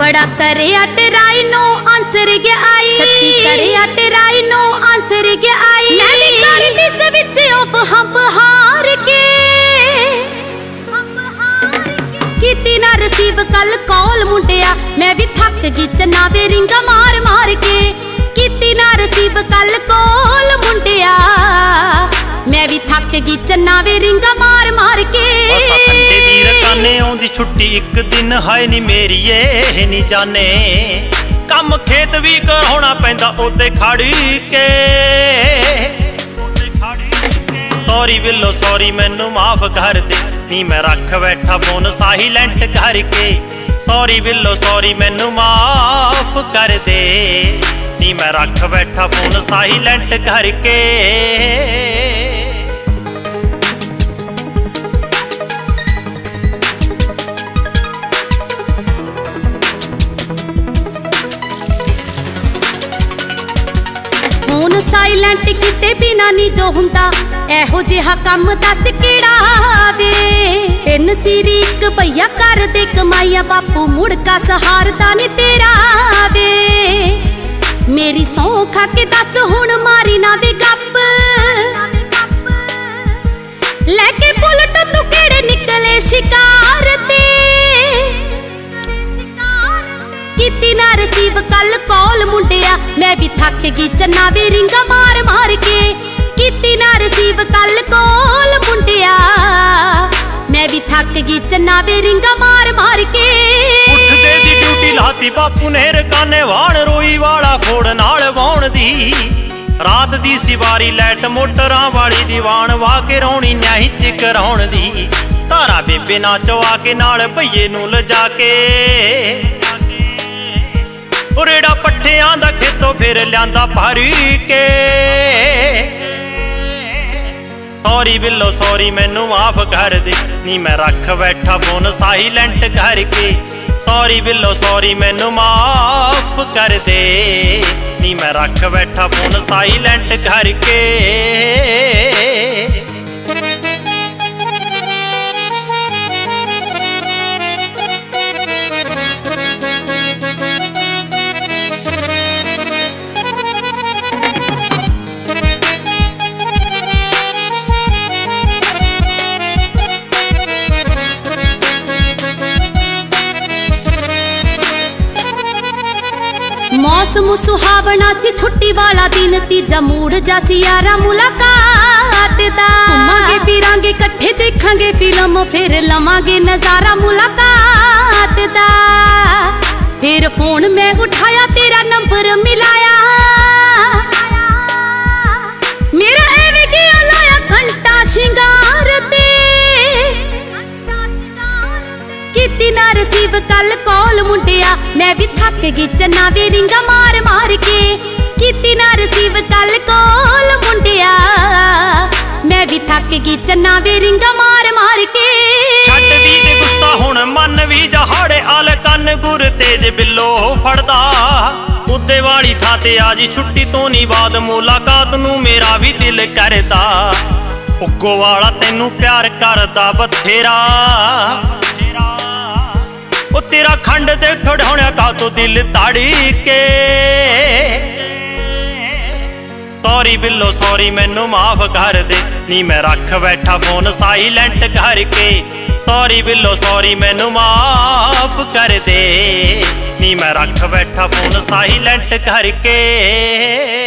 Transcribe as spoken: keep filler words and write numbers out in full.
बड़ा करे अटराई no answer गया आई, सच्ची करे अटराई नो आंसर गया आई। मैं भी कर दिस विच ऑफ हम हार के कीती ना रिसीव कल कॉल मुंडिया, मैं भी थक गई चन्ना वे रिंगा मार मार के कीती ना रिसीव कल कॉल मुंडिया, मैं भी थक गई चन्ना वे रिंगा मार मार के। संडे दी रकाने आउंदी छुट्टी एक दिन हाय नी मेरी ए नी जाने, कम खेत भी कराउणा पैंदा ओते खड़ी के। सॉरी बिल्लो सॉरी मैनू माफ कर दे नी मैं रख बैठा फोन साइलेंट करके। सॉरी बिल्लो सॉरी मैनू माफ कर दे नी मैं रख बैठा फोन साइलेंट करके। फोन साइलेंट किते बिना नी जो हुंदा, एहो जिहा कम दस किहड़ा वे। तिन सिरी इक भैया कर दे कमाइया, बापू मुड़का सहारदा नी तेरा वे। मेरी सौं खा के दस हुण मारी ना वे गप, लैके बुलट तू केड़े निकले शिकार ते कीती ना रिसीव कल कॉल मुंडिया, मैं भी थक गई चन्ना वे रिंगा मार मार के कीती ना रिसीव कल कॉल मुंडिया, मैं भी थक गई चन्ना वे रिंगा मार मार के। उठदे दी ड्यूटी लाती बापू ने रकाने वाण, रोई वाला फोड़ नाल वाउण दी। रात दी सिवारी लैट मोटरां वाली दीवान वाह के रौणी न्याही च कराउण दी। तारा बेबे नाचो आके नाल भईए नूं लजा के, उरेड़ा पट्ठियां दा खेतों फिर लियांदा भरी के। सॉरी बिल्लो सॉरी मैनू माफ कर दे नी मैं रख बैठा फोन साइलेंट करके। सॉरी बिल्लो सॉरी मैनू माफ कर दे नी मैं रख बैठा फोन साइलेंट करके। मौसम सुहावना सी छुट्टी वाला दिन, तीजा मूड जा सी यारा मुलाकात दा। घुमांगे फिरांगे कट्ठे देखांगे फिल्म, फिर लवांगे नजारा मुलाकात दा। फिर फोन मैं उठाया तेरा नंबर मिलाया, मेरा एवे गया लाया घंटा शिंगार ते कीती ना रिसीव कल कॉल मुंडिया, मैं भी थक गई चन्ना वे रिंगा मार मार के कीती ना रिसीव कल कॉल मुंडिया, मैं भी थक गई चन्ना वे रिंगा मार मार के। छड्ड दी ते गुस्सा हुण मन भी जहाड़े आल कन गुर तेज बिल्लो फड़दा। उदे वाली थां ते आजी छुट्टी तो नी बाद मुलाकात नूं मेरा भी दिल करदा। उग्गो वाला तैनू प्यार करदा बथेरा, ओ तेरा खंड दे खड़ौणिया का तो दिल ताड़ी के। सॉरी बिल्लो सॉरी मैनू माफ कर दे नी मैं रख बैठा फोन साइलेंट करके। सॉरी बिल्लो सॉरी मैनू माफ कर दे नी मैं रख बैठा फोन साइलेंट करके।